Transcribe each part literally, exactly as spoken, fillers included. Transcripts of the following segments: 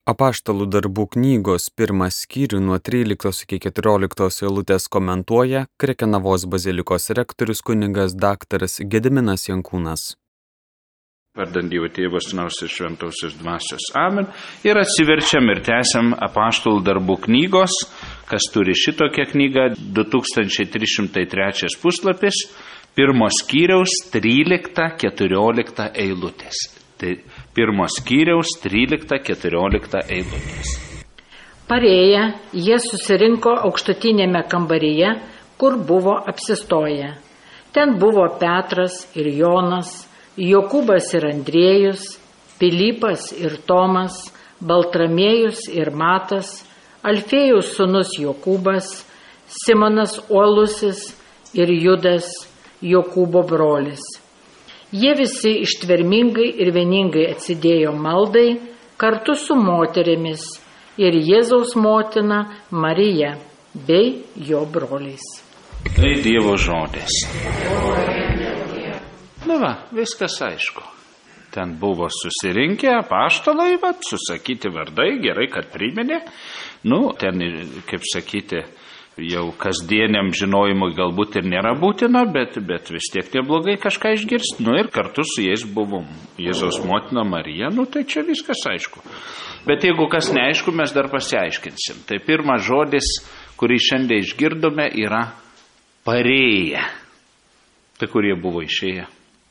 Apaštalų darbų knygos pirmą skyrių nuo tryliktos iki keturioliktos eilutės komentuoja Krekenavos bazilikos rektorius kunigas daktaras Gediminas Jankūnas. Vardant Dievo Tėvo, Sūnaus ir Šventosios Dvasios. Amen. Ir atsiverčiam ir tęsiam Apaštalų darbų knygos, kas turi šitokią knygą, du tūkstančiai trys šimtai trečias puslapis, pirmo skyriaus trylikta keturiolikta eilutės. Tai pirmo skyriaus trylikta keturiolikta eilutės. Parėję, jie susirinko aukštutinėme kambaryje, kur buvo apsistoję. Ten buvo Petras ir Jonas, Jokūbas ir Andriejus, Pilypas ir Tomas, Baltramiejus ir Matas, Alfėjus sūnus Jokūbas, Simonas Uolusis ir Judas, Jokūbo brolis. Jie visi ištvermingai ir vieningai atsidėjo maldai kartu su moterimis ir Jėzaus motina Marija bei jo broliais. Tai Dievo žodis. Na va, viskas aišku. Ten buvo susirinkę apaštalai, va, susakyti vardai, gerai, kad priminė. Nu, ten, kaip sakyti, jau kasdieniam žinojimui galbūt ir nėra būtina, bet, bet vis tiek neblogai kažką išgirsti. Nu ir kartu su jais buvom Jėzaus motina Marija, nu tai čia viskas aišku. Bet jeigu kas neaišku, mes dar pasiaiškinsim. Tai pirmas žodis, kurį šiandien išgirdome, yra parėję. Tai kur jie buvo išėję?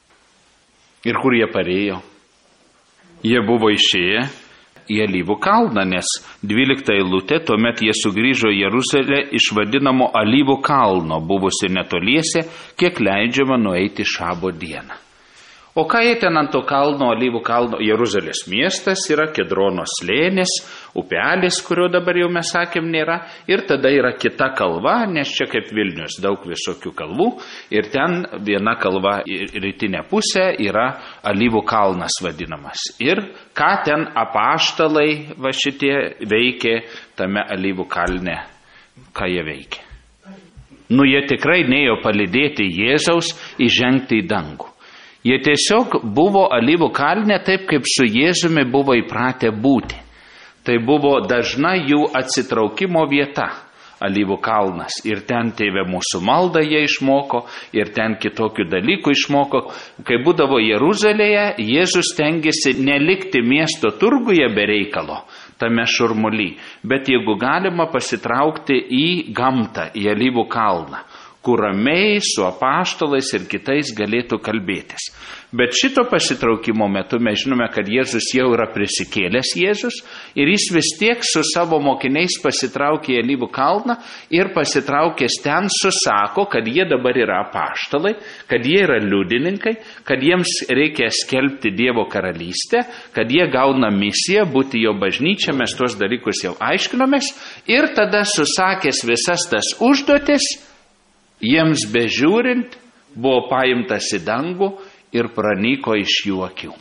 Ir kur jie parėjo? Jie buvo išėję į Alyvų kalną, nes dvylikta eilutė, tuomet jie sugrįžo į Jeruzalę iš vadinamo Alyvų kalno, buvusi netoliese, kiek leidžiama nueiti šabo dieną. O ką jie ten ant to kalno, Alyvų kalno? Jeruzalės miestas yra, Kedrono slėnis, upelis, kurio dabar jau mes sakėm nėra, ir tada yra kita kalva, nes čia kaip Vilnius, daug visokių kalvų, ir ten viena kalva rytinė pusė yra Alyvų kalnas vadinamas. Ir ką ten apaštalai va šitie veikė tame Alyvų kalne, ką jie veikė? Nu, jie tikrai neėjo palydėti Jėzaus įžengti į dangų. Jie tiesiog buvo Alyvų kalne taip, kaip su Jėzumi buvo įpratę būti. Tai buvo dažna jų atsitraukimo vieta, Alyvų kalnas. Ir ten Tėve mūsų maldą jie išmoko, ir ten kitokių dalykų išmoko. Kai būdavo Jeruzalėje, Jėzus stengiasi nelikti miesto turguje be reikalo, tame šurmuly, bet jeigu galima pasitraukti į gamtą, į Alyvų kalną, kur ramiai su apaštalais ir kitais galėtų kalbėtis. Bet šito pasitraukimo metu mes žinome, kad Jėzus jau yra prisikėlęs Jėzus ir jis vis tiek su savo mokiniais pasitraukė į Alyvų kalną ir pasitraukęs ten susako, kad jie dabar yra apaštalai, kad jie yra liudininkai, kad jiems reikia skelbti Dievo karalystę, kad jie gauna misiją būti jo bažnyčia, mes tuos dalykus jau aiškinomės, ir tada susakęs visas tas užduotis, jiems bežiūrint, buvo paimtas į dangų ir pranyko iš jų akių.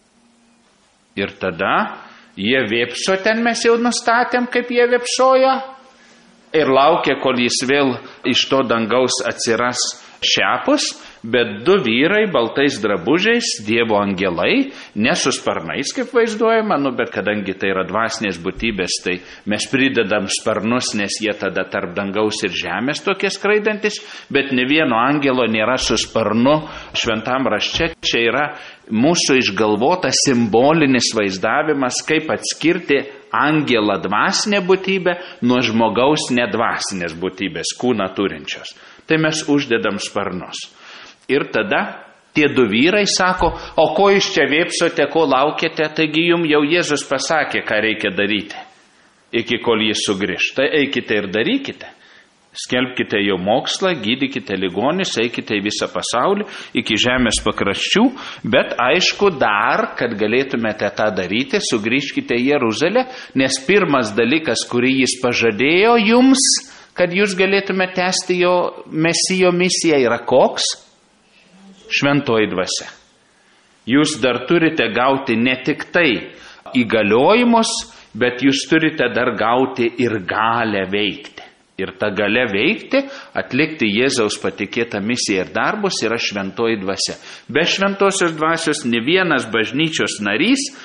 Ir tada jie vėpso, ten mes jau nustatėm, kaip jie vėpsojo, ir laukė, kol jis vėl iš to dangaus atsiras šiapus, bet du vyrai baltais drabužiais, Dievo angelai, ne su sparnais, kaip vaizduojama, nu, bet kadangi tai yra dvasinės būtybės, tai mes pridedam sparnus, nes jie tada tarp dangaus ir žemės tokie skraidantis, bet ne vieno angelo nėra su sparnu šventam rašte. Čia yra mūsų išgalvota simbolinis vaizdavimas, kaip atskirti angelą dvasinę būtybę nuo žmogaus nedvasinės būtybės, kūną turinčios. Tai mes uždedam sparnus. Ir tada tie du vyrai sako, o ko jūs čia vėpsote, ko laukiate, taigi jums jau Jėzus pasakė, ką reikia daryti, iki kol jis sugrįš. Tai eikite ir darykite. Skelbkite jo mokslą, gydykite ligonius, eikite į visą pasaulį, iki žemės pakraščių, bet aišku dar, kad galėtumėte tą daryti, sugrįžkite į Jeruzalę, nes pirmas dalykas, kurį jis pažadėjo jums, kad jūs galėtumėte tęsti jo mesijo misiją, yra koks? Šventoji dvasia. Jūs dar turite gauti ne tik tai įgaliojimus, bet jūs turite dar gauti ir galę veikti. Ir ta galia veikti, atlikti Jėzaus patikėtą misiją ir darbus yra šventoji dvasia. Be šventosios dvasios ne vienas bažnyčios narys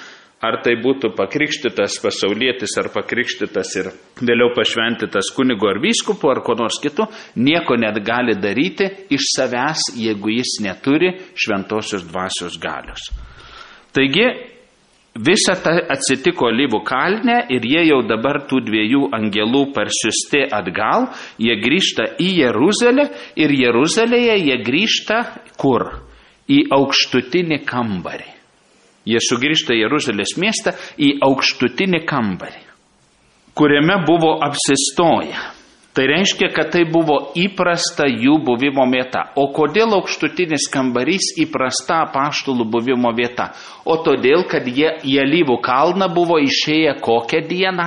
ar tai būtų pakrikštytas pasaulietis, ar pakrikštytas ir vėliau pašventytas kunigu ar vyskupu, ar ko nors kitu, nieko net gali daryti iš savęs, jeigu jis neturi šventosios dvasios galios. Taigi, visa tai atsitiko Alyvų kalne ir jie jau dabar tų dviejų angelų parsiusti atgal, jie grįžta į Jeruzalę ir Jeruzalėje jie grįžta kur? Į aukštutinį kambarį. Jie sugrįžta į Jeruzalės miestą į aukštutinį kambarį, kuriame buvo apsistoję. Tai reiškia, kad tai buvo įprasta jų buvimo vieta. O kodėl aukštutinis kambarys įprasta apaštalų buvimo vieta? O todėl, kad jie į Alyvų kalną buvo išėję kokią dieną?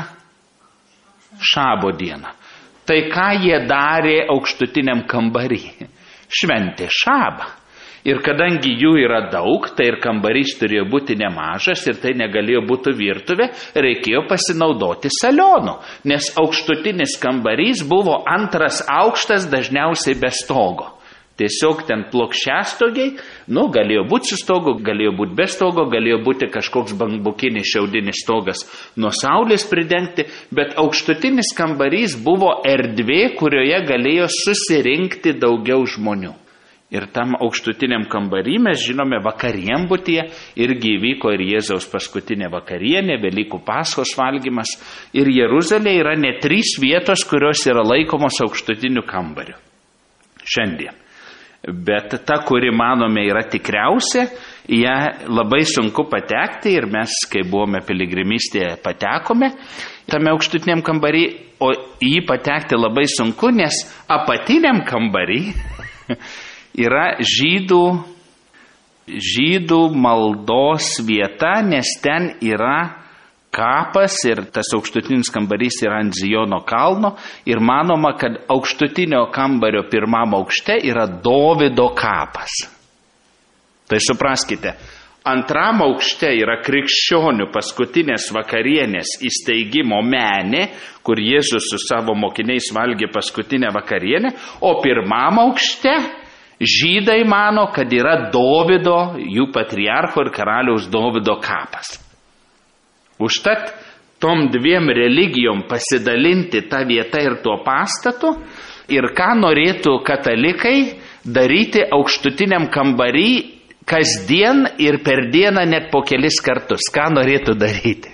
Šabo dieną. Tai ką jie darė aukštutiniam kambarį? Šventė šabą. Ir kadangi jų yra daug, tai ir kambarys turėjo būti nemažas ir tai negalėjo būti virtuvė, reikėjo pasinaudoti salionu, nes aukštutinis kambarys buvo antras aukštas, dažniausiai be stogo. Tiesiog ten plokščiastogiai, nu, galėjo būti su stogu, galėjo būti be stogo, galėjo būti kažkoks bambukinis šiaudinis stogas nuo saulės pridengti, bet aukštutinis kambarys buvo erdvė, kurioje galėjo susirinkti daugiau žmonių. Ir tam aukštutiniam kambarį mes žinome vakarienbutyje irgi įvyko ir Jėzaus paskutinė vakarienė, Velykų Paschos valgymas. Ir Jeruzalėje yra net trys vietos, kurios yra laikomos aukštutiniu kambariu. Šiandien. Bet ta, kuri manome yra tikriausia, ją labai sunku patekti ir mes, kai buvome piligrimystėje, patekome tame aukštutiniam kambarį, o jį patekti labai sunku, nes apatiniam kambarį yra žydų, žydų maldos vieta, nes ten yra kapas ir tas aukštutinis kambarys yra ant Zijono kalno ir manoma, kad aukštutinio kambario pirmam aukšte yra Dovydo kapas. Tai supraskite, antram aukšte yra krikščionių paskutinės vakarienės įsteigimo menė, kur Jėzus su savo mokiniais valgė paskutinę vakarienę, o pirmam aukšte žydai mano, kad yra Dovydo, jų patriarcho ir karaliaus Dovydo kapas. Užtat tom dviem religijom pasidalinti tą vietą ir tuo pastatu ir ką norėtų katalikai daryti aukštutiniam kambarį kasdien ir per dieną net po kelis kartus. Ką norėtų daryti?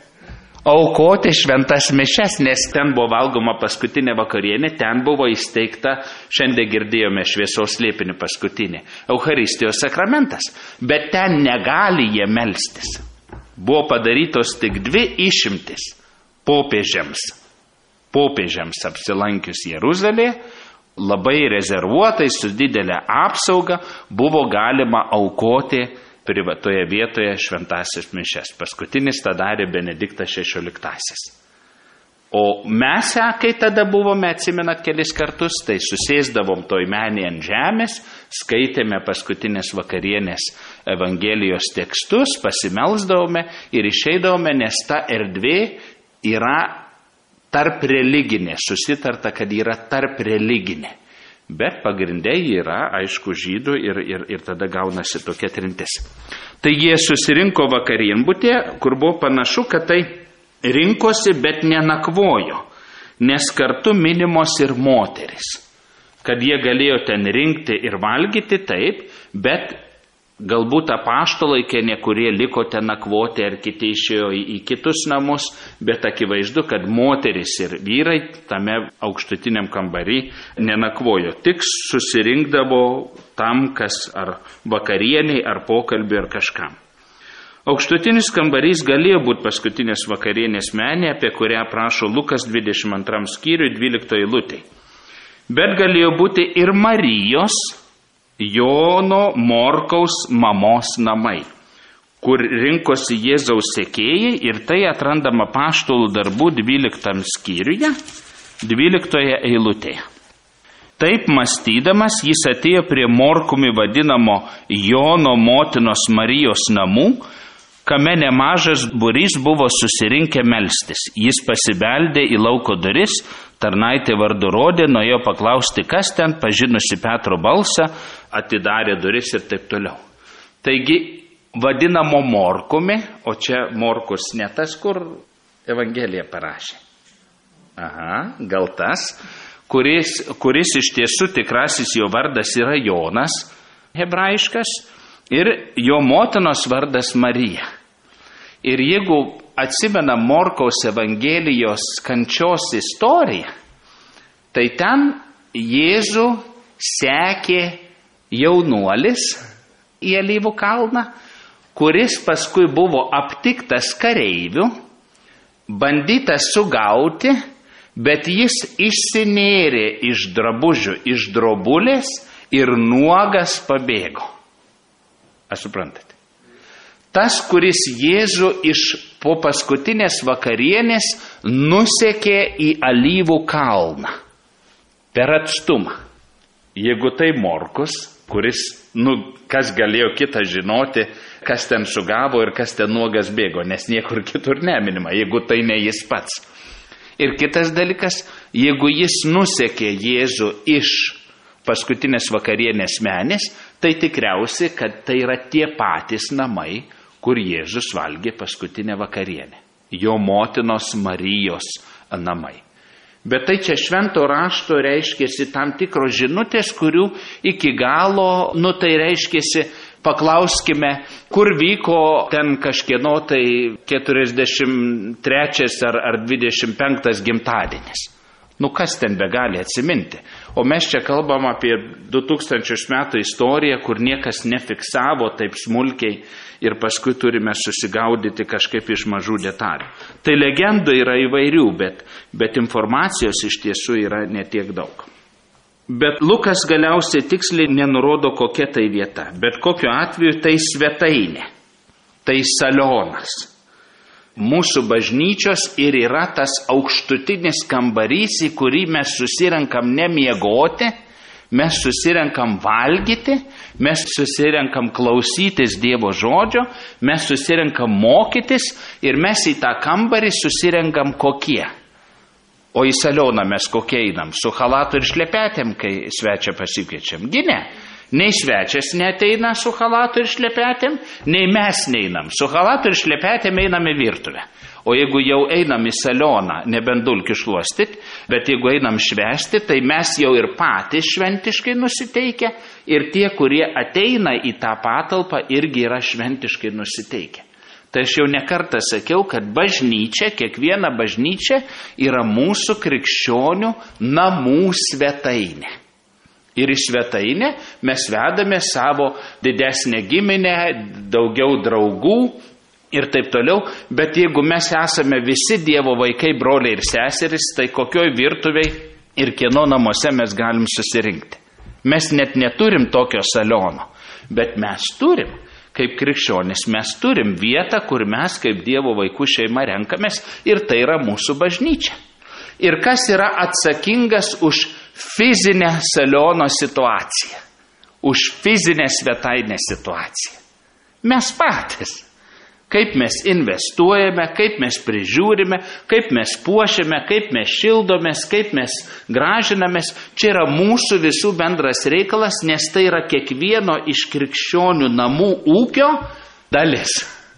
Aukoti šventas mišias, nes ten buvo valgoma paskutinė vakarienė, ten buvo įsteigta, šiandien girdėjome šviesos slėpinį paskutinį, Eucharistijos sakramentas, bet ten negali jie melstis. Buvo padarytos tik dvi išimtis popiežiams. Popiežiams apsilankius Jeruzalėje, labai rezervuotai, su didelė apsauga, buvo galima aukoti privatoje vietoje šventąsias mišias. Paskutinis tą darė Benediktas šešioliktasis. O mes, kai tada buvome, atsimenat kelis kartus, tai susėsdavom toj menį ant žemės, skaitėme paskutinės vakarienės Evangelijos tekstus, pasimelsdavome ir išeidavome, nes ta erdvė yra tarp religinė, susitarta, kad yra tarp religinė. Bet pagrindė yra, aišku, žydų ir, ir, ir tada gaunasi tokia trintis. Taigi jie susirinko vakarienbutėje, kur buvo panašu, kad tai rinkosi, bet nenakvojo, nes kartu minimos ir moteris. Kad jie galėjo ten rinkti ir valgyti, taip, bet galbūt apaštalai, kurie liko ten nakvoti, ar kiti išėjo į, į kitus namus, bet akivaizdu, kad moteris ir vyrai tame aukštutiniam kambarį nenakvojo, tik susirinkdavo tam, kas ar vakarieniai, ar pokalbiai, ar kažkam. Aukštutinis kambarys galėjo būti paskutinės vakarienės menė, apie kurią prašo Lukas dvidešimt antram skyriui dvyliktoje eilutėje. Bet galėjo būti ir Marijos, Jono Morkaus mamos namai, kur rinkosi Jėzaus sekėjai, ir tai atrandama apaštalų darbų dvyliktam skyriuje, dvyliktoje eilutėje. Taip mąstydamas, jis atėjo prie Morkumi vadinamo Jono motinos Marijos namų, kame nemažas būrys buvo susirinkę melstis. Jis pasibeldė į lauko duris, tarnaitė vardu rodė, nuėjo paklausti, kas ten, pažinusi Petro balsą, atidarė duris ir taip toliau. Taigi vadinamo Morkumi, o čia Morkus ne tas, kur Evangeliją parašė. Aha, gal tas, kuris, kuris iš tiesų tikrasis jo vardas yra Jonas, hebrajiškas, ir jo motinos vardas Marija. Ir jeigu atsimena Morkaus Evangelijos kančios istoriją, tai ten Jėzų sekė jaunuolis į Alyvų kalną, kuris paskui buvo aptiktas kareivių, bandytas sugauti, bet jis išsinėrė iš drabužių, iš drobulės ir nuogas pabėgo. Aš suprantate? Tas, kuris Jėzų iš po paskutinės vakarienės nusekė į Alyvų kalną per atstumą. Jeigu tai Morkus, kuris, nu, kas galėjo kitą žinoti, kas ten sugavo ir kas ten nuogas bėgo, nes niekur kitur neminima, jeigu tai ne jis pats. Ir kitas dalykas, jeigu jis nusekė Jėzų iš paskutinės vakarienės menės, tai tikriausiai, kad tai yra tie patys namai, kur Jėzus valgė paskutinę vakarienę. Jo motinos Marijos namai. Bet tai čia švento rašto reiškėsi tam tikros žinutės, kurių iki galo, nu tai reiškėsi, paklauskime, kur vyko ten kažkieno tai keturiasdešimt trečias ar, ar dvidešimt penktas gimtadienis. Nu kas ten begali atsiminti? O mes čia kalbam apie du tūkstančius metų istoriją, kur niekas nefiksavo taip smulkiai ir paskui turime susigaudyti kažkaip iš mažų detalių. Tai legendų yra įvairių, bet, bet informacijos iš tiesų yra netiek daug. Bet Lukas galiausiai tiksliai nenurodo, kokia tai vieta. Bet kokiu atveju tai svetainė, tai salionas. Mūsų bažnyčios ir yra tas aukštutinis kambarys, į kurį mes susirenkam nemiegoti, mes susirenkam valgyti, mes susirenkam klausytis Dievo žodžio, mes susirenkam mokytis ir mes į tą kambarį susirenkam kokie. O į salioną mes kokie einam, su chalatu ir šlepetėm, kai svečią pasikviečiam. Gi ne. Nei svečias neteina su chalatu ir šlepetėm, nei mes neinam. Su chalatu ir šlepetėm einam į virtuvę. O jeigu jau einam į salioną, nebent dulkių šluostit, bet jeigu einam švęsti, tai mes jau ir patys šventiškai nusiteikę ir tie, kurie ateina į tą patalpą, irgi yra šventiškai nusiteikę. Tai aš jau nekartą sakiau, kad bažnyčia, kiekviena bažnyčia yra mūsų krikščionių namų svetainė. Ir į svetainę mes vedame savo didesnę giminę, daugiau draugų ir taip toliau, bet jeigu mes esame visi Dievo vaikai, broliai ir seserys, tai kokioj virtuviai ir kieno namuose mes galim susirinkti. Mes net neturim tokio saliono, bet mes turim, kaip krikščionis, mes turim vietą, kur mes kaip Dievo vaikų šeima renkamės ir tai yra mūsų bažnyčia. Ir kas yra atsakingas už fizinę saliono situaciją, už fizinę svetainę situaciją? Mes patys. Kaip mes investuojame, kaip mes prižiūrime, kaip mes puošiame, kaip mes šildomės, kaip mes gražinamės. Čia yra mūsų visų bendras reikalas, nes tai yra kiekvieno iš krikščionių namų ūkio dalis.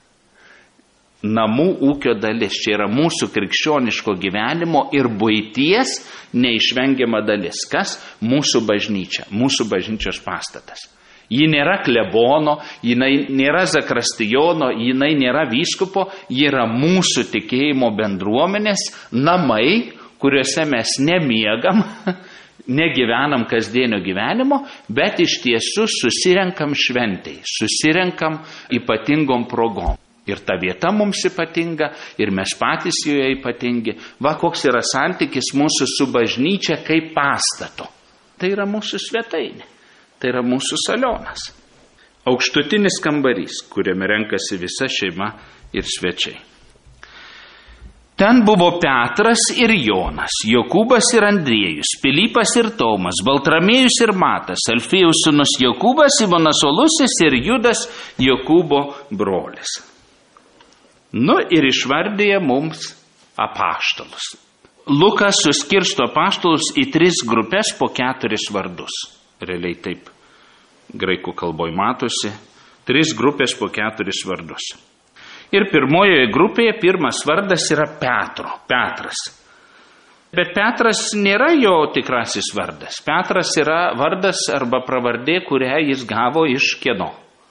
Namų ūkio dalis. Čia yra mūsų krikščioniško gyvenimo ir buities neišvengiama dalis. Kas? Mūsų bažnyčia, mūsų bažnyčios pastatas. Ji nėra klebono, jinai nėra zakristijono, jinai nėra vyskupo, ji yra mūsų tikėjimo bendruomenės namai, kuriuose mes nemiegam, negyvenam kasdienio gyvenimo, bet iš tiesų susirenkam šventai, susirenkam ypatingom progom. Ir ta vieta mums ypatinga, ir mes patys joje ypatingi. Va, koks yra santykis mūsų su bažnyčia kaip pastatu. Tai yra mūsų svetainė, tai yra mūsų salionas. Aukštutinis kambarys, kuriame renkasi visa šeima ir svečiai. Ten buvo Petras ir Jonas, Jokūbas ir Andriejus, Pilypas ir Tomas, Baltramiejus ir Matas, Alfėjus sūnus Jokūbas, Simonas Olusis ir Judas, Jokūbo brolis. Nu ir išvardėja mums apaštalus. Lukas suskirsto apaštalus į tris grupės po keturis vardus. Realiai taip graikų kalboj matosi. Tris grupės po keturis vardus. Ir pirmojoje grupėje pirmas vardas yra Petro, Petras. Bet Petras nėra jo tikrasis vardas. Petras yra vardas arba pravardė, kurią jis gavo iš kieno?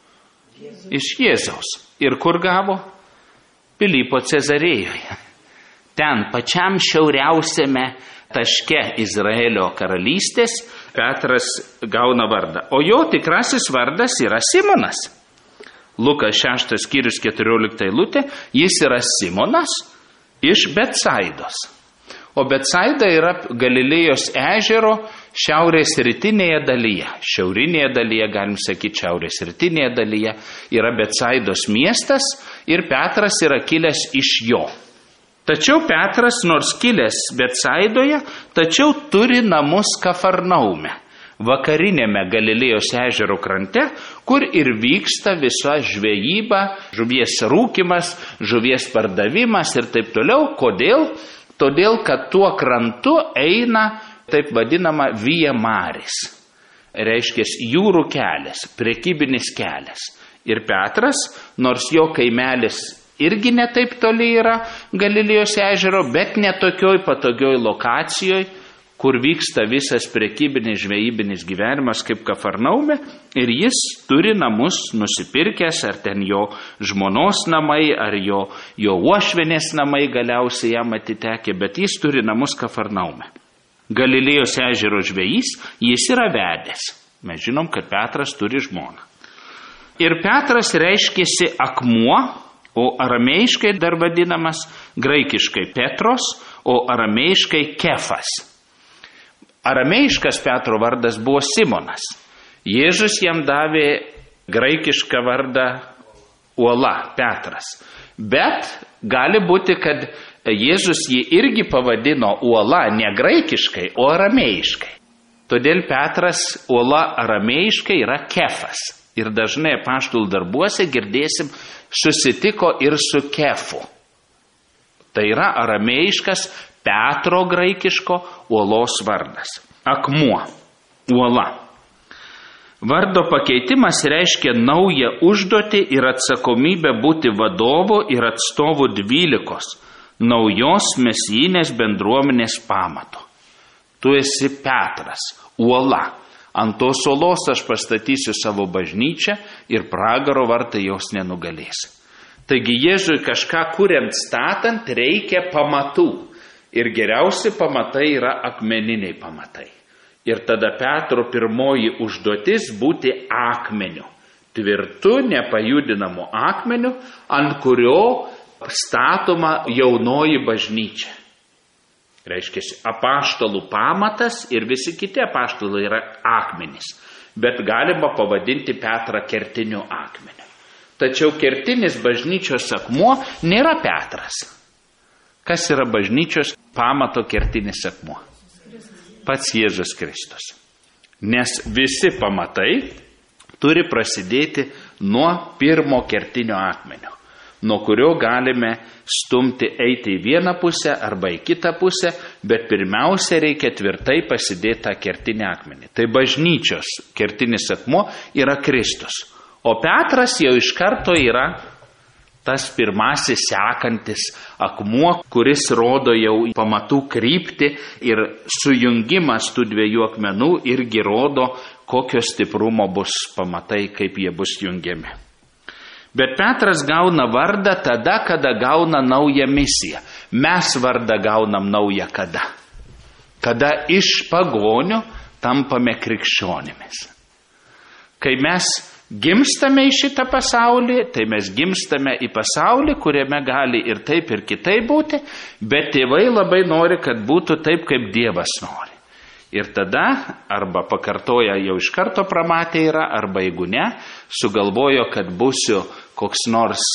Iš Jėzaus. Ir kur gavo? Pilypo Cezarėjoje. Ten pačiam šiauriausiame taške Izraelio karalystės Petras gauna vardą. O jo tikrasis vardas yra Simonas. Lukas šeštas skyrius keturiolikta eilutė, jis yra Simonas iš Betsaidos. O Betsaida yra Galilėjos ežero šiaurės rytinėje dalyje. Šiaurinėje dalyje, galim sakyti, šiaurės rytinėje dalyje yra Betsaidos miestas ir Petras yra kilęs iš jo. Tačiau Petras, nors kilęs Betsaidoje, tačiau turi namus Kafarnaume, vakarinėme Galilėjos ežero krante, kur ir vyksta visa žvejyba, žuvies rūkimas, žuvies pardavimas ir taip toliau. Kodėl? Todėl, kad tuo krantu eina taip vadinama Via Maris. Reiškia jūrų kelias, prekybinis kelias. Ir Petras, nors jo kaimelis irgi netaip toli yra Galilėjos ežero, bet netokioj patogioj lokacijoj, kur vyksta visas prekybinis žvejybinis gyvenimas kaip Kafarnaume, ir jis turi namus nusipirkęs, ar ten jo žmonos namai, ar jo, jo uošvienės namai galiausiai jam atitekė, bet jis turi namus Kafarnaume. Galilėjos ežero žvejys jis yra vedęs. Mes žinom, kad Petras turi žmoną. Ir Petras reiškėsi akmuo, o aramėjiškai dar vadinamas, graikiškai Petros, o aramėjiškai Kefas. Aramėjiškas Petro vardas buvo Simonas. Jėzus jam davė graikišką vardą uola, Petras. Bet gali būti, kad Jėzus jį irgi pavadino uola ne graikiškai, o aramėjiškai. Todėl Petras uola aramėjiškai yra Kefas. Ir dažnai apaštalų darbuose girdėsim, susitiko ir su Kefu. Tai yra aramėjiškas Petro graikiško uolos vardas. Akmuo, uola. Vardo pakeitimas reiškia naują užduotį ir atsakomybę būti vadovu ir atstovu dvylikos, naujos mesijinės bendruomenės pamato. Tu esi Petras, uola. Ant tos uolos aš pastatysiu savo bažnyčią ir pragaro vartai jos nenugalės. Taigi Jėzui kažką kuriant statant reikia pamatų. Ir geriausi pamatai yra akmeniniai pamatai. Ir tada Petro pirmoji užduotis būti akmeniu. Tvirtu, nepajudinamu akmeniu, ant kurio statoma jaunoji bažnyčia. Reiškia, apaštalų pamatas ir visi kiti apaštalai yra akmenys. Bet galima pavadinti Petrą kertiniu akmeniu. Tačiau kertinis bažnyčios akmuo nėra Petras. Kas yra bažnyčios pamato kertinis akmuo? Pats Jėzus Kristus. Nes visi pamatai turi prasidėti nuo pirmo kertinio akmenio, nuo kurio galime stumti eiti į vieną pusę arba į kitą pusę, bet pirmiausia reikia tvirtai pasidėti tą kertinį akmenį. Tai bažnyčios kertinis akmuo yra Kristus. O Petras jau iš karto yra tas pirmasis sekantis akmuo, kuris rodo jau pamatų kryptį, ir sujungimas tų dviejų akmenų irgi rodo, kokio stiprumo bus pamatai, kaip jie bus jungiami. Bet Petras gauna vardą tada, kada gauna naują misiją. Mes vardą gaunam naują kada? Kada iš pagonių tampame krikščionimis. Kai mes gimstame į šitą pasaulį, tai mes gimstame į pasaulį, kuriame gali ir taip, ir kitaip būti, bet tėvai labai nori, kad būtų taip, kaip Dievas nori. Ir tada, arba pakartoja jau iš karto pramatė yra, arba jeigu ne, sugalvojo, kad būsiu koks nors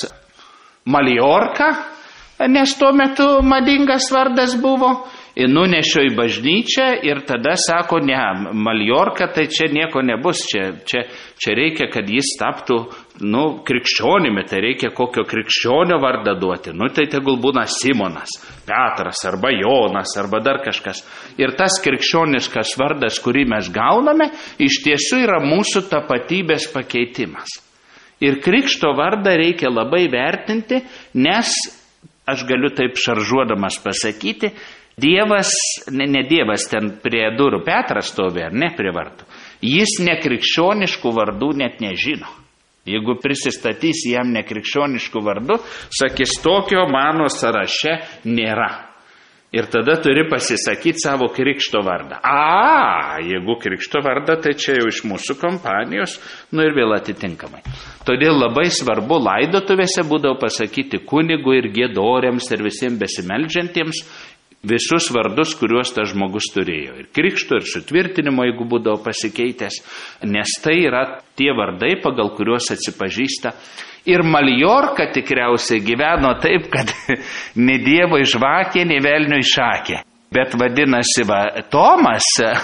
Maliorka, nes tuo metu madingas vardas buvo, ir nunešio į bažnyčią ir tada sako, ne, Maliorka, tai čia nieko nebus, čia, čia, čia reikia, kad jis taptų, nu, krikščionimi, tai reikia kokio krikščionio vardą duoti, nu, tai tegul būna Simonas, Petras, arba Jonas, arba dar kažkas. Ir tas krikščioniškas vardas, kurį mes gauname, iš tiesų yra mūsų tapatybės pakeitimas. Ir krikšto vardą reikia labai vertinti, nes, aš galiu taip šaržuodamas pasakyti, Dievas, ne, ne Dievas ten prie durų Petras stovi, ar ne prie vartų, jis nekrikščioniškų vardų net nežino. Jeigu prisistatys jam nekrikščioniškų vardų, sakys, tokio mano sąraše nėra. Ir tada turi pasisakyti savo krikšto vardą. A, jeigu krikšto vardą, tai čia jau iš mūsų kompanijos, nu ir vėl atitinkamai. Todėl labai svarbu laidotuvėse būdavo pasakyti kunigui ir giedoriams ir visiems besimeldžiantiems visus vardus, kuriuos tas žmogus turėjo. Ir krikšto, ir sutvirtinimo, jeigu būdavo pasikeitęs, nes tai yra tie vardai, pagal kuriuos atsipažįsta. Ir Maljorka tikriausiai gyveno taip, kad ne Dievo žvakė, ne velnio išakė. Bet vadinasi, va, Tomas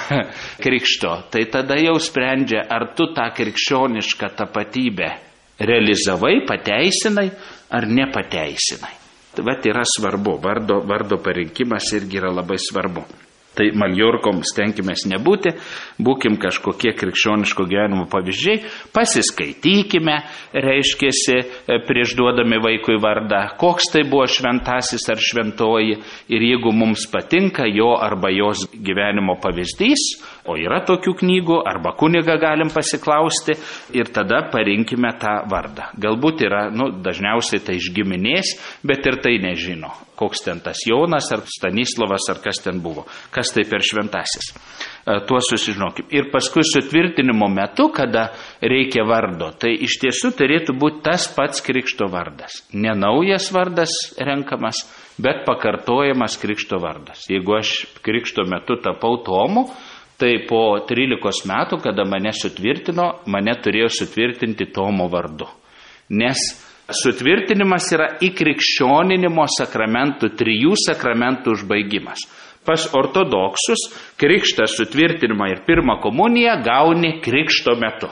krikšto, tai tada jau sprendžia, ar tu tą krikščionišką tapatybę realizavai, pateisinai ar nepateisinai. Vat yra svarbu, vardo, vardo parinkimas irgi yra labai svarbu. Tai Maljorkom stenkimės nebūti, būkim kažkokie krikščioniško gyvenimo pavyzdžiai, pasiskaitykime, reiškėsi, prieš duodami vaikui vardą, koks tai buvo šventasis ar šventoji, ir jeigu mums patinka jo arba jos gyvenimo pavyzdys, o yra tokių knygų, arba kunigą galim pasiklausti, ir tada parinkime tą vardą. Galbūt yra, nu, dažniausiai tai iš giminės, bet ir tai nežino. Koks ten tas Jonas ar Stanislavas ar kas ten buvo, kas tai per šventasis. Tuo susižinokim. Ir paskui sutvirtinimo metu, kada reikia vardo, tai iš tiesų turėtų būti tas pats krikšto vardas. Ne naujas vardas renkamas, bet pakartojamas krikšto vardas. Jeigu aš krikšto metu tapau Tomu, tai po trylikos metų, kada mane sutvirtino, mane turėjo sutvirtinti Tomo vardu. Nes sutvirtinimas yra įkrikščioninimo sakramentų, trijų sakramentų užbaigimas. Pas ortodoksus krikštą, sutvirtinimą ir pirmą komuniją gauni krikšto metu.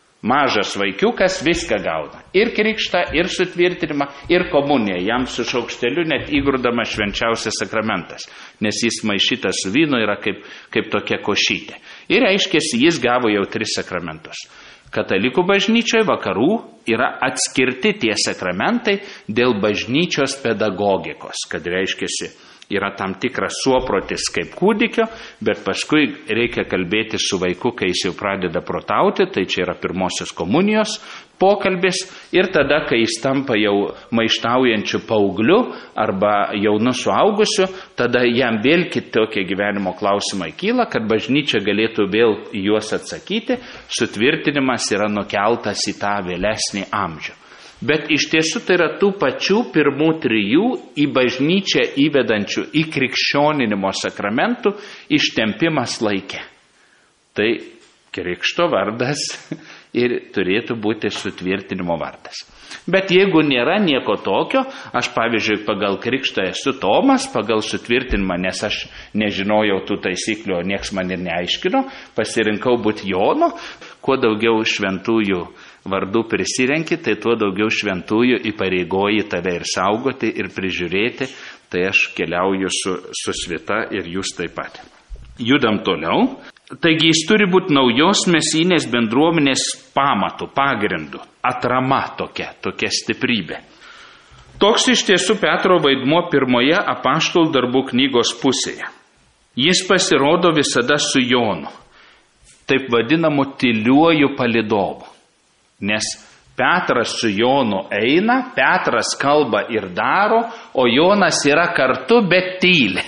Mažas vaikiukas viską gauna. Ir krikštą, ir sutvirtinimą, ir komuniją. Jam su šaukšteliu net įgrūdamas švenčiausias sakramentas. Nes jis maišytas su vynu yra kaip, kaip tokia košytė. Ir aiškiai, jis gavo jau tris sakramentus. Katalikų bažnyčioje vakarų yra atskirti tie sakramentai dėl bažnyčios pedagogikos, kad reiškiasi, yra tam tikras suoprotis kaip kūdikio, bet paskui reikia kalbėti su vaiku, kai jis jau pradeda protauti, tai čia yra pirmosios komunijos pokalbis, ir tada, kai jis tampa jau maištaujančiu paaugliu arba jaunu suaugusiu, tada jam vėl kitokie gyvenimo klausimai kyla, kad bažnyčia galėtų vėl juos atsakyti, sutvirtinimas yra nukeltas į tą vėlesnį amžių. Bet iš tiesų tai yra tų pačių pirmų trijų į bažnyčią įvedančių į krikščioninimo sakramentų ištempimas laike. Tai krikšto vardas ir turėtų būti sutvirtinimo vardas. Bet jeigu nėra nieko tokio, aš pavyzdžiui pagal krikštą esu Tomas, pagal sutvirtinimą, nes aš nežinojau tų taisyklių, nieks man ir neaiškino, pasirinkau būti Jonu, kuo daugiau šventųjų vardų prisirenki, tai tuo daugiau šventųjų įpareigoji tave ir saugoti, ir prižiūrėti, tai aš keliauju su, su svita ir jūs taip pat. Judam toliau. Taigi jis turi būti naujos mesijinės bendruomenės pamatų, pagrindų, atrama tokia, tokia stiprybė. Toks iš tiesų Petro vaidmuo pirmoje apaštalų darbų knygos pusėje. Jis pasirodo visada su Jonu, taip vadinamu tyliuoju palydovu. Nes Petras su Jonu eina, Petras kalba ir daro, o Jonas yra kartu, bet tyli.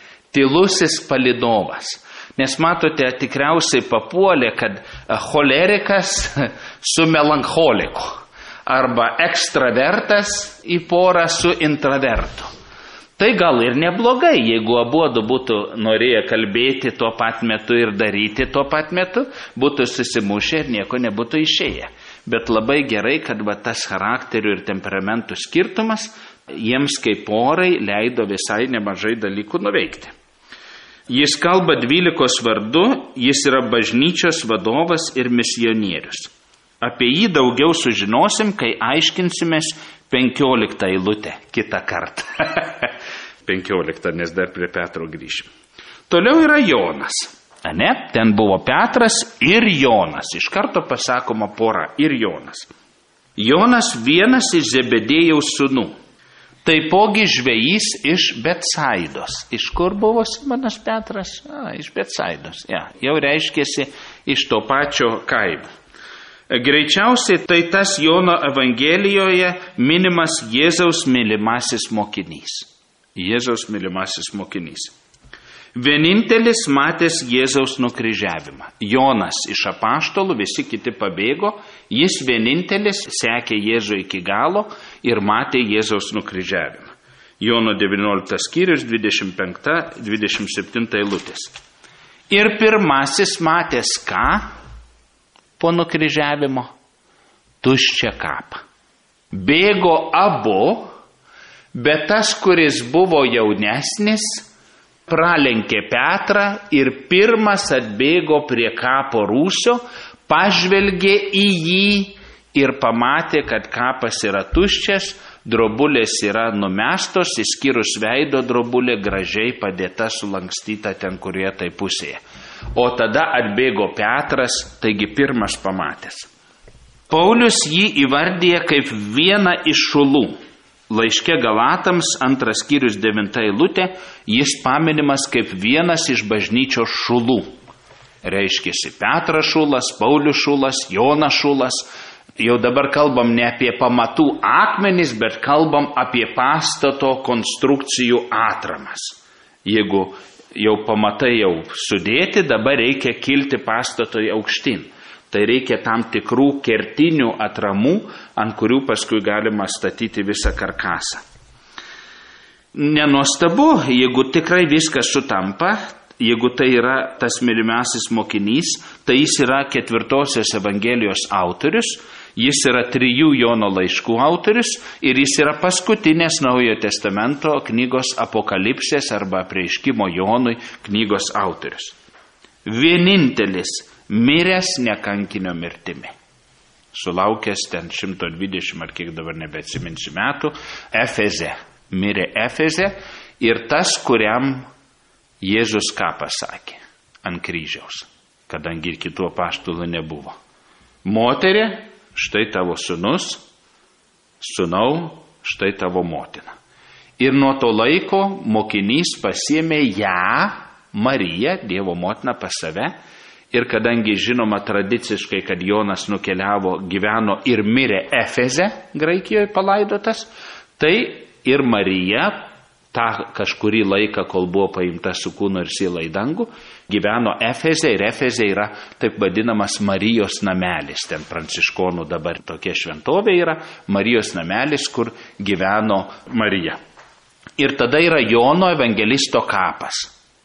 Tylusis palydovas. Nes matote, tikriausiai papuolė, kad cholerikas su melancholiku arba ekstravertas į porą su intravertu. Tai gal ir neblogai, jeigu abuodu būtų norėję kalbėti tuo pat metu ir daryti tuo pat metu, būtų susimušę ir nieko nebūtų išėję. Bet labai gerai, kad va, tas charakterių ir temperamentų skirtumas jiems kaip porai leido visai nemažai dalykų nuveikti. Jis kalba dvylikos vardu, jis yra bažnyčios vadovas ir misionierius. Apie jį daugiau sužinosim, kai aiškinsimės penkioliktą eilutę kitą kartą. penkioliktą, nes dar prie Petro grįšim. Toliau yra Jonas. Ane? Ten buvo Petras ir Jonas. Iš karto pasakoma pora ir Jonas. Jonas vienas iš Zebedėjaus sūnų. Taipogi žvejys iš Betsaidos. Iš kur buvo Simonas Petras? A, iš Betsaidos. Ja, jau reiškėsi iš to pačio kaimo. Greičiausiai tai tas Jono Evangelijoje minimas Jėzaus mylimasis mokinys. Jėzaus mylimasis mokinys. Vienintelis matęs Jėzaus nukryžiavimą. Jonas iš apaštalų, visi kiti pabėgo, jis vienintelis sekė Jėzų iki galo ir matė Jėzaus nukryžiavimą. Jono devynioliktas skyrius, dvidešimt penkta dvidešimt septinta eilutės. Ir pirmasis matęs ką po nukryžiavimo? Tuščią kapą. Bėgo abu, bet tas, kuris buvo jaunesnis, pralenkė Petrą ir pirmas atbėgo prie kapo rūsio, pažvelgė į jį ir pamatė, kad kapas yra tuščias, drobulės yra numestos, išskyrus veido drobulė gražiai padėta, sulankstyta ten, kurioje tai pusėje. O tada atbėgo Petras, taigi pirmas pamatęs. Paulius jį įvardyja kaip vieną iš šulų. Laiške Galatams, antras skyrius devinta eilutė, jis paminimas kaip vienas iš bažnyčios šulų. Reiškėsi Petras šulas, Paulius šulas, Jonas šulas. Jau dabar kalbam ne apie pamatų akmenis, bet kalbam apie pastato konstrukcijų atramas. Jeigu jau pamatai jau sudėti, dabar reikia kilti pastatui aukštyn. Tai reikia tam tikrų kertinių atramų, ant kurių paskui galima statyti visą karkasą. Nenuostabu, jeigu tikrai viskas sutampa, jeigu tai yra tas mylimasis mokinys, tai jis yra ketvirtosios Evangelijos autorius, jis yra trijų Jono laiškų autorius ir jis yra paskutinės Naujojo testamento knygos Apokalipsės arba Apreiškimo Jonui knygos autorius. Vienintelis miręs nekankinio mirtimi. Sulaukęs ten šimto dvidešimt ar kiek dabar nebeatsiminsiu metų, Efeze. Mirė Efeze ir tas, kuriam Jėzus ką pasakė ant kryžiaus, kadangi ir kitų apaštalų nebuvo. Moterė, štai tavo sūnus, sūnau, štai tavo motina. Ir nuo to laiko mokinys pasiėmė ją, Mariją, Dievo motiną, pas save. Ir kadangi žinoma tradiciškai, kad Jonas nukeliavo, gyveno ir mirė Efeze, Graikijoje palaidotas, tai ir Marija, tą kažkurį laiką, kol buvo paimta su kūnu ir siela į dangų, gyveno Efeze ir Efeze yra taip vadinamas Marijos namelis. Ten pranciškonų dabar tokia šventovė yra, Marijos namelis, kur gyveno Marija. Ir tada yra Jono evangelisto kapas.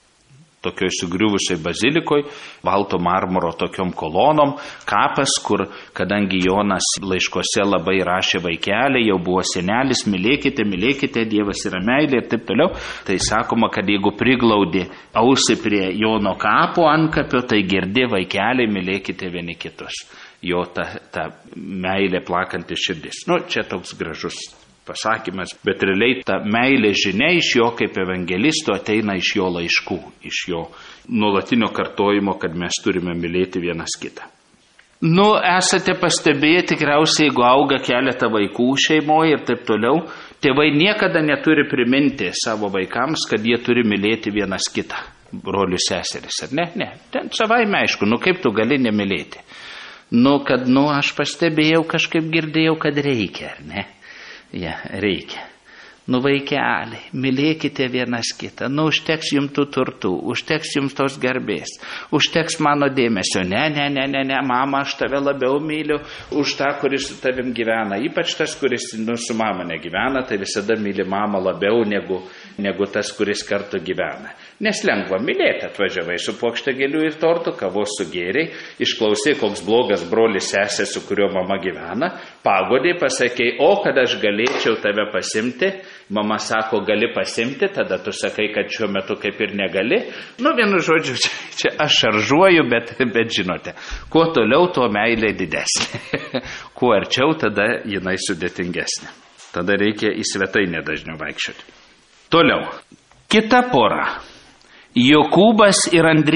Tokioj sugriuvusioj bazilikoj, balto marmuro tokiom kolonom, kapas, kur, kadangi Jonas laiškose labai rašė vaikelį, jau buvo senelis, mylėkite, mylėkite, Dievas yra meilė ir taip toliau, tai sakoma, kad jeigu priglaudė ausį prie Jono kapo antkapio, tai girdi vaikeliai, mylėkite vieni kitus. Jo ta, ta meilė plakanti širdis. Nu, čia toks gražus pasakymas, bet realiai ta meilė žinia iš jo kaip evangelisto ateina iš jo laiškų, iš jo nuolatinio kartojimo, kad mes turime mylėti vienas kitą. Nu, esate pastebėję tikriausiai, jeigu auga keletą vaikų šeimoje ir taip toliau, tėvai niekada neturi priminti savo vaikams, kad jie turi mylėti vienas kitą, brolius seseris, ar ne? Ne, ten savaime aišku, nu kaip tu gali nemylėti? Nu, kad, nu, aš pastebėjau, kažkaip girdėjau, kad reikia, ar ne? Ja, reikia. Nu, vaikeliai, mylėkite vienas kitą. Nu, užteks jums tų turtų, užteks jums tos garbės, užteks mano dėmesio. Ne, ne, ne, ne, ne, mama, aš tave labiau myliu už tą, kuris su tavim gyvena. Ypač tas, kuris nu, su mama negyvena, tai visada myli mamą labiau negu, negu tas, kuris kartu gyvena. Nes lengva mylėti, atvažiavai su puokšte gėlių ir tortų, kavos sugėriai, išklausai, koks blogas brolis sesė, su kuriuo mama gyvena, pagodai, pasakei, o kad aš galėčiau tave pasimti, mama sako, gali pasimti, tada tu sakai, kad šiuo metu kaip ir negali. Nu, vienu žodžiu, čia, čia aš šaržuoju, bet, bet žinote, kuo toliau, tuo meilė didesnė. Kuo arčiau, tada jinai sudėtingesnė. Tada reikia į svetainę dažniau vaikščioti. Toliau. Kita pora. Jokūbas ir Andriejus. Jokūbas yra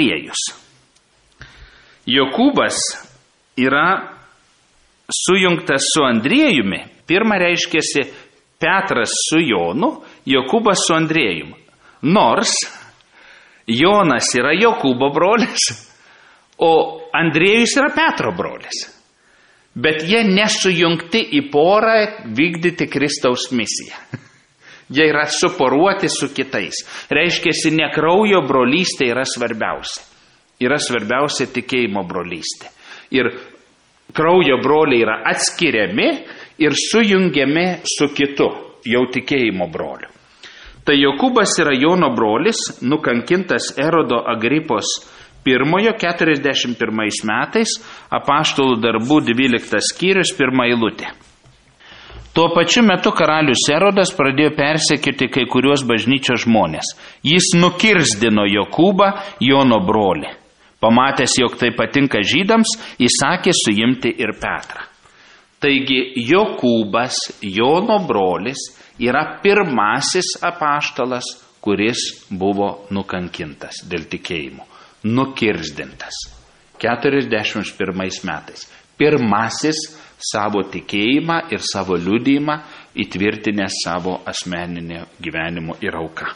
sujungtas su Andriejumi, pirma reiškėsi Petras su Jonu, Jokūbas su Andriejumi. Nors Jonas yra Jokūbo brolis, o Andriejus yra Petro brolis. Bet jie nesujungti į porą vykdyti Kristaus misiją. Jie yra suporuoti su kitais. Reiškėsi, ne kraujo brolystė yra svarbiausia. Yra svarbiausia tikėjimo brolystė. Ir kraujo broliai yra atskiriami ir sujungiami su kitu, jau tikėjimo broliu. Tai Jokūbas yra Jono brolis, nukankintas Erodo Agripos pirmojo keturiasdešimt pirmais metais, Apaštalų darbų dvyliktas skyrius, pirma eilutė. Tuo pačiu metu karalius Erodas pradėjo persekioti kai kuriuos bažnyčios žmonės. Jis nukirzdino Jokūbą, Jono brolį. Pamatęs, jog tai patinka žydams, įsakė suimti ir Petrą. Taigi Jokūbas, Jono brolis, yra pirmasis apaštalas, kuris buvo nukankintas dėl tikėjimo, nukirzdintas keturiasdešimt pirmais metais. Pirmasis savo tikėjimą ir savo liudijimą įtvirtinęs savo asmeninio gyvenimo ir auką.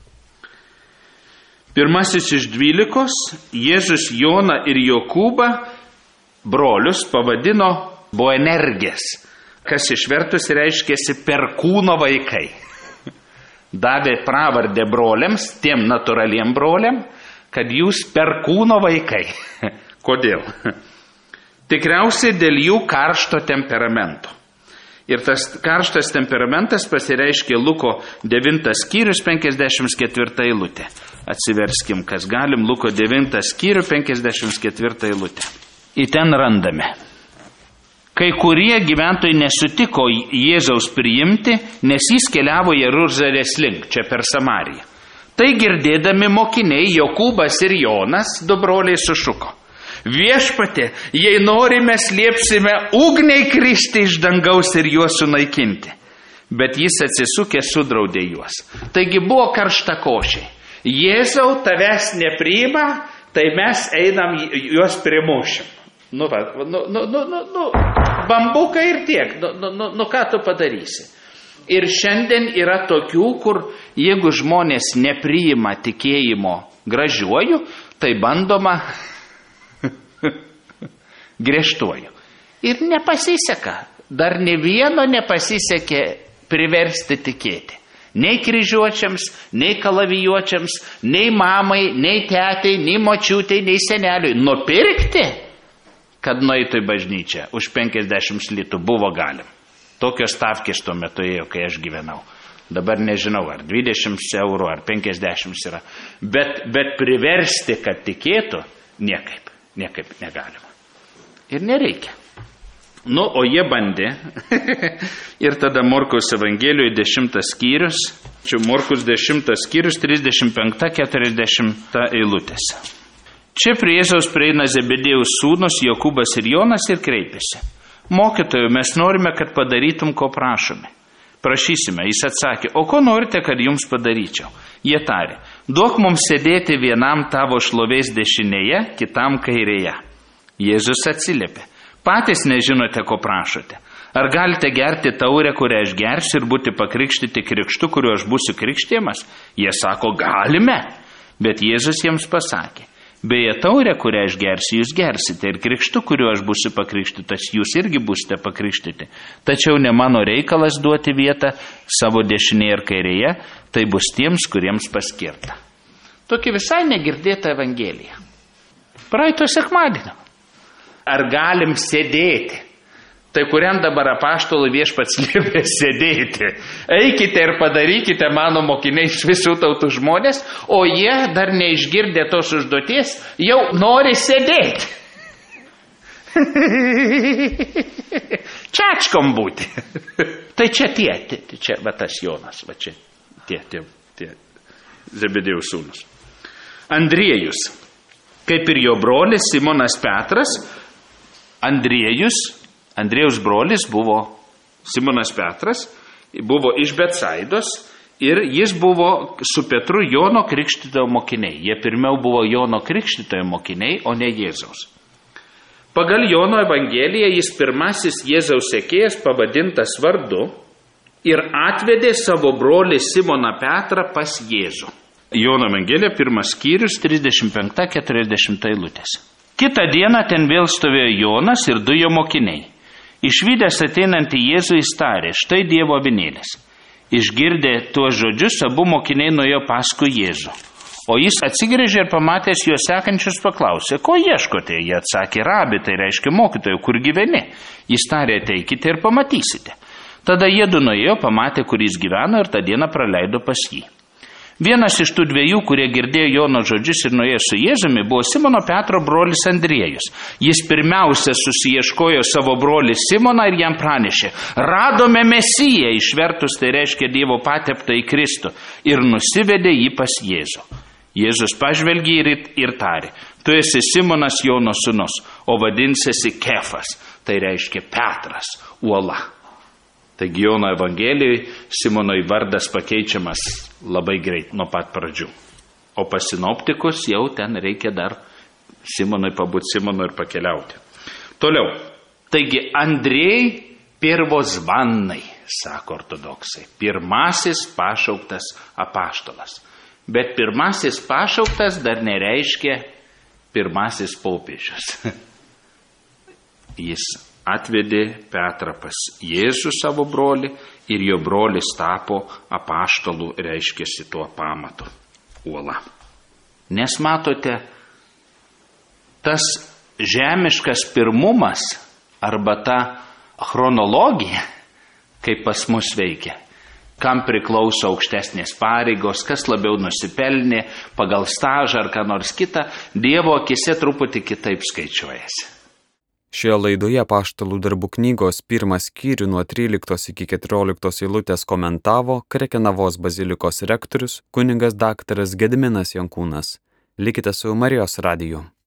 Pirmasis iš dvylikos, Jėzus Joną ir Jokūbą brolius pavadino Boanerges, kas išvertus reiškėsi perkūno vaikai. Davė pravardę broliams, tiem natūraliem broliam, kad jūs perkūno vaikai. Kodėl? Tikriausiai dėl jų karšto temperamento. Ir tas karštas temperamentas pasireiškė Luko devintas skyrius, penkiasdešimt ketvirta eilutė. Atsiverskim, kas galim, Luko devintas skyrių, penkiasdešimt ketvirta eilutė. Į ten randame. Kai kurie gyventojai nesutiko Jėzaus priimti, nes jis keliavo Jeruzalės link, čia per Samariją. Tai girdėdami mokiniai Jokūbas ir Jonas, du broliai, sušuko: Viešpatie, jei norime, liepsime ugniai kristi iš dangaus ir juos sunaikinti. Bet jis atsisukė, sudraudė juos. Taigi buvo karšta košė. Jėzau, tavęs nepriima, tai mes einam juos primušim. Nu, va, nu, nu, nu, nu, nu, bambukai ir tiek, nu, nu, nu, nu, ką tu padarysi? Ir šiandien yra tokių, kur jeigu žmonės nepriima tikėjimo gražiuoju, tai bandoma griežtuoju. Ir nepasiseka. Dar ne vieno nepasisekė priversti tikėti. Nei kryžiuočiams, nei kalavijuočiams, nei mamai, nei tetai, nei močiutei, nei seneliui. Nupirkti, kad nueitų į bažnyčią už penkiasdešimt litų buvo galim. Tokios stavkės tuo metu ėjo, kai aš gyvenau. Dabar nežinau, ar dvidešimt eurų, ar penkiasdešimt yra. Bet, bet priversti, kad tikėtų, niekaip, niekaip negalima. Ir nereikia. Nu, o jie bandė. Ir tada Morkaus Evangelijoje dešimtas skyrius. Čia Morkus dešimtas skyrius, trisdešimt penki keturiasdešimt eilutės. Čia prie Jėzaus prieina Zebedėjaus sūnus Jokūbas ir Jonas ir kreipėsi: Mokytojau, mes norime, kad padarytum, ko prašome. Prašysime. Jis atsakė: O ko norite, kad jums padaryčiau? Jie tarė: Duok mums sėdėti vienam tavo šlovės dešinėje, kitam kairėje. Jėzus atsiliepė: Patys nežinote, ko prašote. Ar galite gerti taurę, kurią aš gersiu, ir būti pakrikštyti krikštu, kuriuo aš būsiu krikštijamas? Jie sako: Galime. Bet Jėzus jiems pasakė: Beje, taurę, kurią aš gersiu, jūs gersite, ir krikštu, kuriuo aš būsiu pakrikštytas, jūs irgi būsite pakrikštyti. Tačiau ne mano reikalas duoti vietą savo dešinėje ir kairėje, tai bus tiems, kuriems paskirta. Tokia visai negirdėta Evangelija. Praeito sekmadienio. Ar galim sėdėti? Tai kuriam dabar apaštalų Viešpats liepė sėdėti? Eikite ir padarykite mano mokiniai iš visų tautų žmonės, o jie dar neišgirdę tos užduoties, jau nori sėdėti. Čiačkom būti. Tai čia tie, čia va tas Jonas, va čia tie, tie, tie Zebedėjaus sūnus. Andriejus, kaip ir jo brolis Simonas Petras, Andriejus, Andriejaus brolis buvo Simonas Petras, buvo iš Betsaidos ir jis buvo su Petru Jono Krikštytojo mokiniai. Jie pirmiau buvo Jono Krikštytojo mokiniai, o ne Jėzaus. Pagal Jono Evangeliją jis pirmasis Jėzaus sekėjas pavadintas vardu ir atvedė savo brolį Simoną Petrą pas Jėzų. Jono Evangelija, pirmas skyrius, trisdešimt penki keturiasdešimt eilutės. Kitą dieną ten vėl stovėjo Jonas ir du jo mokiniai. Išvydęs ateinantį Jėzų jis tarė, štai Dievo avinėlis. Išgirdę tuos žodžius, abu mokiniai nuėjo paskui Jėzų. O jis atsigręžė ir pamatęs juos sekančius paklausė, ko ieškote? Jie atsakė, rabi, tai reiškia mokytojų, kur gyveni. Jis tarė, ateikite ir pamatysite. Tada jie du nuėjo, pamatė, kur jis gyveno ir tą dieną praleido pas jį. Vienas iš tų dviejų, kurie girdėjo Jono žodžius ir nuėjo su Jėzumi, buvo Simono Petro brolis Andriejus. Jis pirmiausia susiieškojo savo brolį Simoną ir jam pranešė, radome Mesiją, išvertus tai reiškia Dievo pateptą į Kristų, ir nusivedė jį pas Jėzų. Jėzus pažvelgė ir, ir tarė, tu esi Simonas Jono sūnus, o vadinsiesi Kefas, tai reiškia Petras, uola. Taigi Jono Evangelijoje Simonui vardas pakeičiamas labai greit nuo pat pradžių. O pas sinoptikus jau ten reikia dar Simonui pabūti Simonu ir pakeliauti. Toliau. Taigi Andrėjai pirvozvannai, sako ortodoksai, pirmasis pašauktas apaštalas. Bet pirmasis pašauktas dar nereiškia pirmasis popiežius. Jis atvedė Petrą pas Jėzų savo brolį ir jo brolis tapo apaštalų, reiškiasi tuo pamatu, uola. Nes matote, tas žemiškas pirmumas arba ta chronologija, kaip pas mus veikia, kam priklauso aukštesnės pareigos, kas labiau nusipelnė, pagal stažą ar ką nors kitą, Dievo akise truputį kitaip skaičiuojasi. Šioje laidoje Apaštalų darbų knygos pirmą skyrių nuo tryliktos iki keturioliktos eilutės komentavo Krekenavos bazilikos rektorius kunigas daktaras Gediminas Jankūnas. Likite su Marijos radiju.